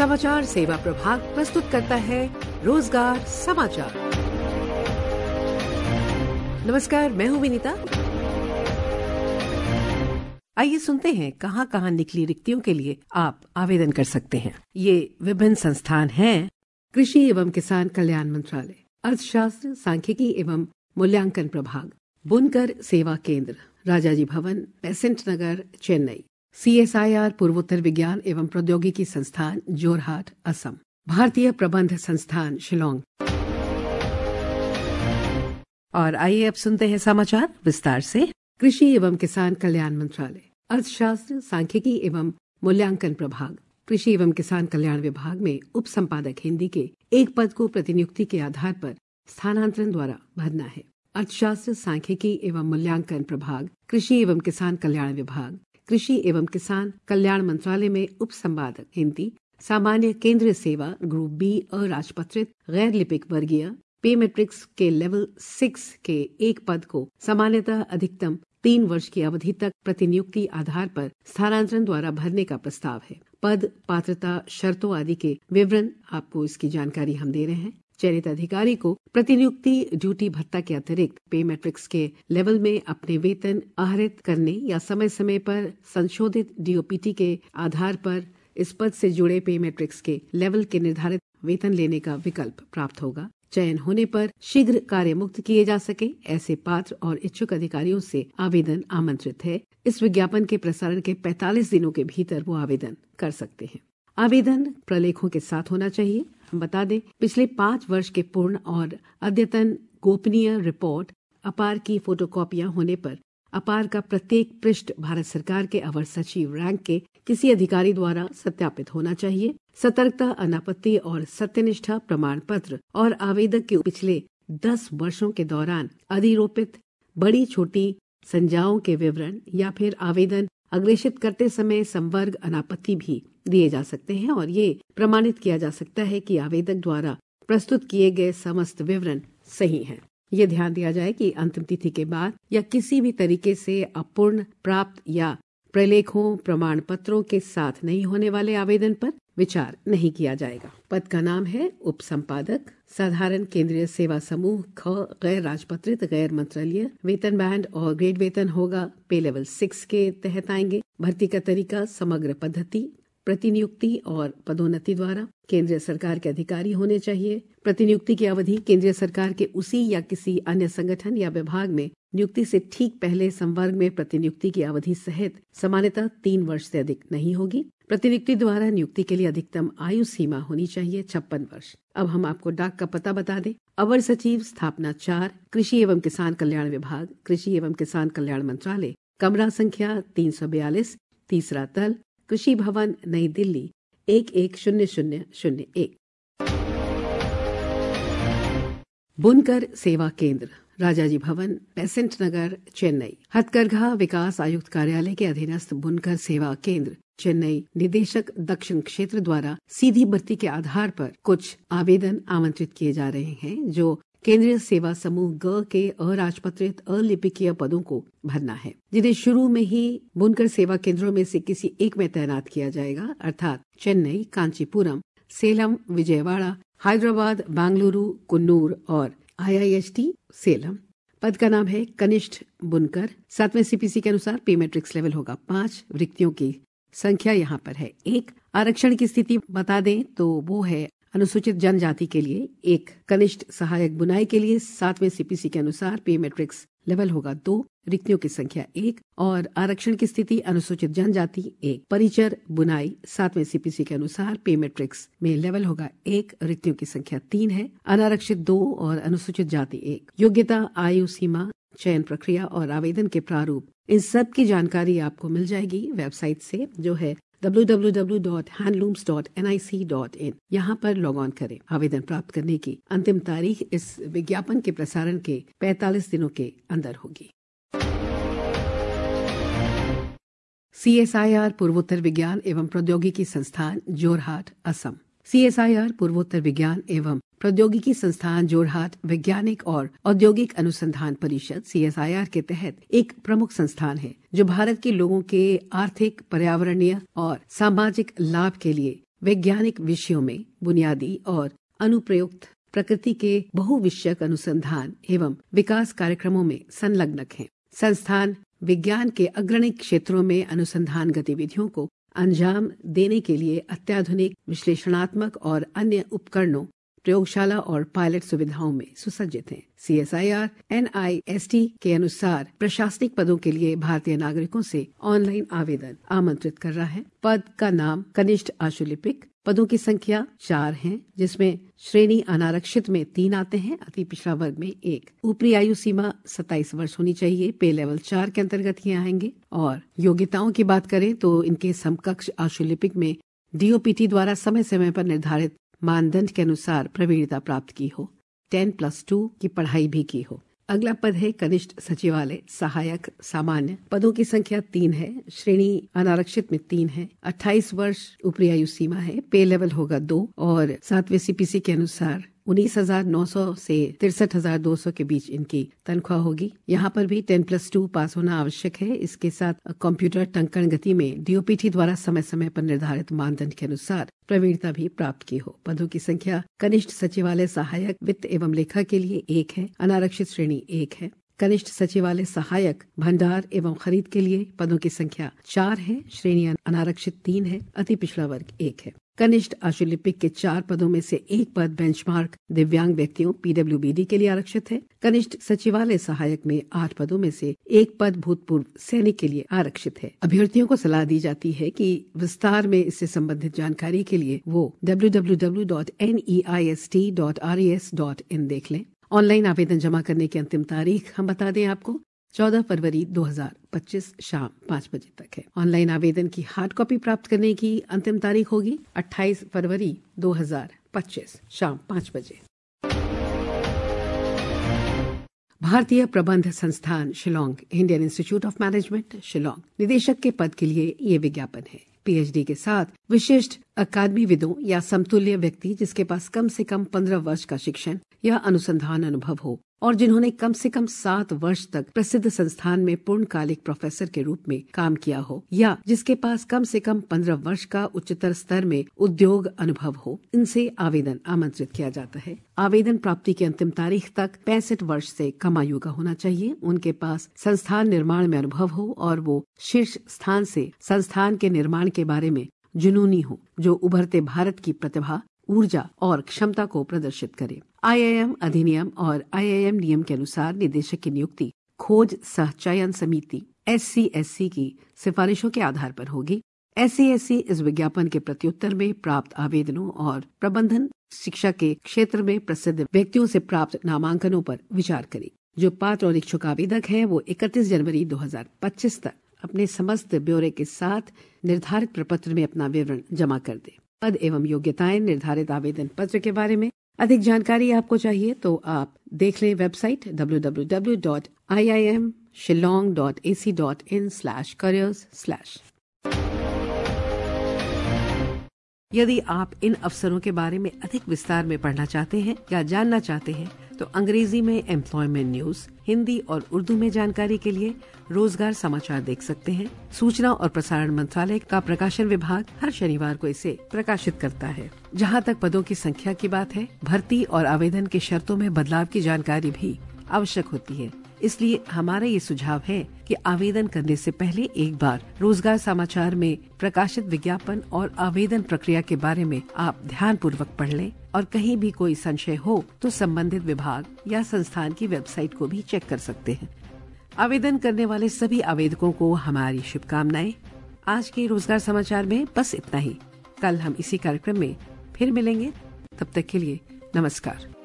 समाचार सेवा प्रभाग प्रस्तुत करता है रोजगार समाचार। नमस्कार, मैं हूँ विनीता। आइए सुनते हैं कहाँ कहाँ निकली रिक्तियों के लिए आप आवेदन कर सकते हैं। ये विभिन्न संस्थान हैं: कृषि एवं किसान कल्याण मंत्रालय, अर्थशास्त्र, सांख्यिकी एवं मूल्यांकन प्रभाग, बुनकर सेवा केंद्र, राजाजी भवन, बेसेंट नगर, चेन्नई, CSIR पूर्वोत्तर विज्ञान एवं प्रौद्योगिकी संस्थान, जोरहाट, असम, भारतीय प्रबंध संस्थान, शिलोंग। और आइए अब सुनते हैं समाचार विस्तार से। कृषि एवं किसान कल्याण मंत्रालय, अर्थशास्त्र, सांख्यिकी एवं मूल्यांकन प्रभाग, कृषि एवं किसान कल्याण विभाग में उप संपादक हिंदी के एक पद को प्रतिनियुक्ति के आधार पर स्थानांतरण द्वारा भरना है। अर्थशास्त्र, सांख्यिकी एवं मूल्यांकन प्रभाग, कृषि एवं किसान कल्याण विभाग, कृषि एवं किसान कल्याण मंत्रालय में उप संपादक हिंदी, सामान्य केंद्रीय सेवा ग्रुप B अराजपत्रित गैर लिपिक वर्गीय पे मैट्रिक्स के लेवल 6 के एक पद को सामान्यतः अधिकतम 3 वर्ष की अवधि तक प्रतिनियुक्ति आधार पर स्थानांतरण द्वारा भरने का प्रस्ताव है। पद, पात्रता, शर्तों आदि के विवरण आपको इसकी जानकारी हम दे रहे हैं। चयनित अधिकारी को प्रतिनियुक्ति ड्यूटी भत्ता के अतिरिक्त पे मैट्रिक्स के लेवल में अपने वेतन आहरित करने या समय समय पर संशोधित DOPT के आधार पर इस पद से जुड़े पे मैट्रिक्स के लेवल के निर्धारित वेतन लेने का विकल्प प्राप्त होगा। चयन होने पर शीघ्र कार्य मुक्त किए जा सके, ऐसे पात्र और इच्छुक अधिकारियों से आवेदन आमंत्रित है। इस विज्ञापन के प्रसारण के 45 दिनों के भीतर वो आवेदन कर सकते हैं। आवेदन प्रलेखों के साथ होना चाहिए। हम बता दें, पिछले 5 वर्ष के पूर्ण और अद्यतन गोपनीय रिपोर्ट अपार की फोटोकॉपियां होने पर अपार का प्रत्येक पृष्ठ भारत सरकार के अवर सचिव रैंक के किसी अधिकारी द्वारा सत्यापित होना चाहिए। सतर्कता, अनापत्ति और सत्यनिष्ठा प्रमाण पत्र और आवेदक के पिछले 10 वर्षों के दौरान अधिरोपित बड़ी छोटी संज्ञाओं के विवरण या फिर आवेदन अग्रेषित करते समय संवर्ग अनापत्ति भी दिए जा सकते हैं और ये प्रमाणित किया जा सकता है कि आवेदक द्वारा प्रस्तुत किए गए समस्त विवरण सही हैं। ये ध्यान दिया जाए कि अंतिम तिथि के बाद या किसी भी तरीके से अपूर्ण प्राप्त या प्रलेखों प्रमाण पत्रों के साथ नहीं होने वाले आवेदन पर विचार नहीं किया जाएगा। पद का नाम है उप संपादक, साधारण केंद्रीय सेवा समूह ख, गैर राजपत्रित गैर मंत्रालय। वेतन बैंड और ग्रेड वेतन होगा पे लेवल 6 के तहत आएंगे। भर्ती का तरीका समग्र पद्धति, प्रतिनियुक्ति और पदोन्नति द्वारा। केंद्रीय सरकार के अधिकारी होने चाहिए। प्रतिनियुक्ति की अवधि केंद्रीय सरकार के उसी या किसी अन्य संगठन या विभाग में नियुक्ति से ठीक पहले संवर्ग में प्रतिनियुक्ति की अवधि सहित सामान्यतः 3 वर्ष से अधिक नहीं होगी। प्रतिनियुक्ति द्वारा नियुक्ति के लिए अधिकतम आयु सीमा होनी चाहिए 56 वर्ष। अब हम आपको डाक का पता बता दें। अवर सचिव, स्थापना 4, कृषि एवं किसान कल्याण विभाग, कृषि एवं किसान कल्याण मंत्रालय, कमरा संख्या 342, तीसरा तल, कृषि भवन, नई दिल्ली 110001। बुनकर सेवा केंद्र, राजाजी भवन, बेसेंट नगर, चेन्नई। हथकरघा विकास आयुक्त कार्यालय के अधीनस्थ बुनकर सेवा केंद्र, चेन्नई निदेशक दक्षिण क्षेत्र द्वारा सीधी भर्ती के आधार पर कुछ आवेदन आमंत्रित किए जा रहे हैं जो केंद्रीय सेवा समूह ग के अराजपत्रित अलिपिकीय पदों को भरना है, जिन्हें शुरू में ही बुनकर सेवा केंद्रों में से किसी एक में तैनात किया जाएगा, अर्थात चेन्नई, कांचीपुरम, सेलम, विजयवाड़ा, हैदराबाद, बेंगलुरु, कुन्नूर और IIST सेलम। पद का नाम है कनिष्ठ बुनकर। 7वें CPC के अनुसार पे मैट्रिक्स लेवल होगा 5। रिक्तियों की संख्या यहाँ पर है 1। आरक्षण की स्थिति बता दें तो वो है अनुसूचित जनजाति के लिए 1, कनिष्ठ सहायक बुनाई के लिए 7वें CPC के अनुसार पे मैट्रिक्स लेवल होगा 2। रिक्तियों की संख्या 1 और आरक्षण की स्थिति अनुसूचित जनजाति 1। परिचर बुनाई 7वें CPC के अनुसार पे मैट्रिक्स में लेवल होगा 1। रिक्तियों की संख्या 3 है। अनारक्षित 2 और अनुसूचित जाति 1। योग्यता, आयु सीमा, चयन प्रक्रिया और आवेदन के प्रारूप, इन सब की जानकारी आपको मिल जाएगी वेबसाइट से, जो है www.handlooms.nic.in। यहाँ पर लॉग ऑन करें। आवेदन प्राप्त करने की अंतिम तारीख इस विज्ञापन के प्रसारण के 45 दिनों के अंदर होगी। CSIR पूर्वोत्तर विज्ञान एवं प्रौद्योगिकी संस्थान, जोरहाट, असम। CSIR पूर्वोत्तर विज्ञान एवं प्रौद्योगिकी संस्थान जोरहाट वैज्ञानिक और औद्योगिक अनुसंधान परिषद CSIR के तहत एक प्रमुख संस्थान है जो भारत के लोगों के आर्थिक, पर्यावरणीय और सामाजिक लाभ के लिए वैज्ञानिक विषयों में बुनियादी और अनुप्रयुक्त प्रकृति के बहुविषयक अनुसंधान एवं विकास कार्यक्रमों में संलग्नक हैं। संस्थान विज्ञान के अग्रणी क्षेत्रों में अनुसंधान गतिविधियों को अंजाम देने के लिए अत्याधुनिक विश्लेषणात्मक और अन्य उपकरणों, प्रयोगशाला और पायलट सुविधाओं में सुसज्जित है। CSIR NIST के अनुसार प्रशासनिक पदों के लिए भारतीय नागरिकों से ऑनलाइन आवेदन आमंत्रित कर रहा है। पद का नाम कनिष्ठ आशुलिपिक। पदों की संख्या 4 है, जिसमें श्रेणी अनारक्षित में 3 आते हैं, अति पिछड़ा वर्ग में 1। ऊपरी आयु सीमा 27 वर्ष होनी चाहिए। पे लेवल 4 के अंतर्गत ये आएंगे। और योग्यताओं की बात करें तो इनके समकक्ष आशुलिपिक में DOPT द्वारा समय समय पर निर्धारित मानदंड के अनुसार प्रवीणता प्राप्त की हो, 10+2 की पढ़ाई भी की हो। अगला पद है कनिष्ठ सचिवालय सहायक सामान्य। पदों की संख्या 3 है, श्रेणी अनारक्षित में 3 है, 28 वर्ष ऊपरी आयु सीमा है। पे लेवल होगा 2 और 7वें CPC के अनुसार 19,900 से 63,200 के बीच इनकी तनख्वाह होगी। यहाँ पर भी 10+2 पास होना आवश्यक है। इसके साथ कंप्यूटर टंकण गति में DOPT द्वारा समय समय पर निर्धारित मानदंड के अनुसार प्रवीणता भी प्राप्त की हो। पदों की संख्या कनिष्ठ सचिवालय सहायक वित्त एवं लेखा के लिए 1 है, अनारक्षित श्रेणी 1 है। कनिष्ठ सचिवालय सहायक भंडार एवं खरीद के लिए पदों की संख्या 4 है, श्रेणी अनारक्षित 3 है, अति पिछड़ा वर्ग 1 है। कनिष्ठ आशुलिपिक के 4 पदों में से 1 पद बेंचमार्क दिव्यांग व्यक्तियों PWBD के लिए आरक्षित है। कनिष्ठ सचिवालय सहायक में 8 पदों में से 1 पद भूतपूर्व सैनिक के लिए आरक्षित है। अभ्यर्थियों को सलाह दी जाती है कि विस्तार में इससे संबंधित जानकारी के लिए वो www.neist.res.in देख लें। ऑनलाइन आवेदन जमा करने की अंतिम तारीख हम बता दें आपको 14 फरवरी 2025 शाम 5 बजे तक है। ऑनलाइन आवेदन की हार्ड कॉपी प्राप्त करने की अंतिम तारीख होगी 28 फरवरी 2025 शाम 5 बजे। भारतीय प्रबंध संस्थान Shillong, Indian institute of management Shillong, निदेशक के पद के लिए ये विज्ञापन है। PhD के साथ विशिष्ट अकादमीविदों या समतुल्य व्यक्ति जिसके पास कम से कम 15 वर्ष का शिक्षण या अनुसंधान अनुभव हो और जिन्होंने कम से कम 7 वर्ष तक प्रसिद्ध संस्थान में पूर्णकालिक प्रोफेसर के रूप में काम किया हो या जिसके पास कम से कम 15 वर्ष का उच्चतर स्तर में उद्योग अनुभव हो, इनसे आवेदन आमंत्रित किया जाता है। आवेदन प्राप्ति की अंतिम तारीख तक 65 वर्ष से कम आयु का होना चाहिए। उनके पास संस्थान निर्माण में अनुभव हो और वो शीर्ष स्थान से संस्थान के निर्माण के बारे में जुनूनी हो, जो उभरते भारत की प्रतिभा, ऊर्जा और क्षमता को प्रदर्शित करे। IIM अधिनियम और IIM नियम के अनुसार निदेशक की नियुक्ति खोज सह चयन समिति SCSC की सिफारिशों के आधार पर होगी। SCSC इस विज्ञापन के प्रत्युत्तर में प्राप्त आवेदनों और प्रबंधन शिक्षा के क्षेत्र में प्रसिद्ध व्यक्तियों से प्राप्त नामांकनों पर विचार करे। जो पात्र और इच्छुक आवेदक हैं वो 31 जनवरी 2025 तक अपने समस्त ब्यौरे के साथ निर्धारित प्रपत्र में अपना विवरण जमा कर दे। पद एवं योग्यताएं, निर्धारित आवेदन पत्र के बारे में अधिक जानकारी आपको चाहिए तो आप देख लें वेबसाइट www.iimshillong.ac.in/careers/। यदि आप इन अवसरों के बारे में अधिक विस्तार में पढ़ना चाहते हैं या जानना चाहते हैं तो अंग्रेजी में एम्प्लॉयमेंट न्यूज, हिंदी और उर्दू में जानकारी के लिए रोजगार समाचार देख सकते हैं। सूचना और प्रसारण मंत्रालय का प्रकाशन विभाग हर शनिवार को इसे प्रकाशित करता है। जहां तक पदों की संख्या की बात है, भर्ती और आवेदन की शर्तों में बदलाव की जानकारी भी आवश्यक होती है। इसलिए हमारा ये सुझाव है कि आवेदन करने से पहले एक बार रोजगार समाचार में प्रकाशित विज्ञापन और आवेदन प्रक्रिया के बारे में आप ध्यान पूर्वक पढ़ लें और कहीं भी कोई संशय हो तो संबंधित विभाग या संस्थान की वेबसाइट को भी चेक कर सकते हैं। आवेदन करने वाले सभी आवेदकों को हमारी शुभकामनाएं। आज के रोजगार समाचार में बस इतना ही। कल हम इसी कार्यक्रम में फिर मिलेंगे। तब तक के लिए नमस्कार।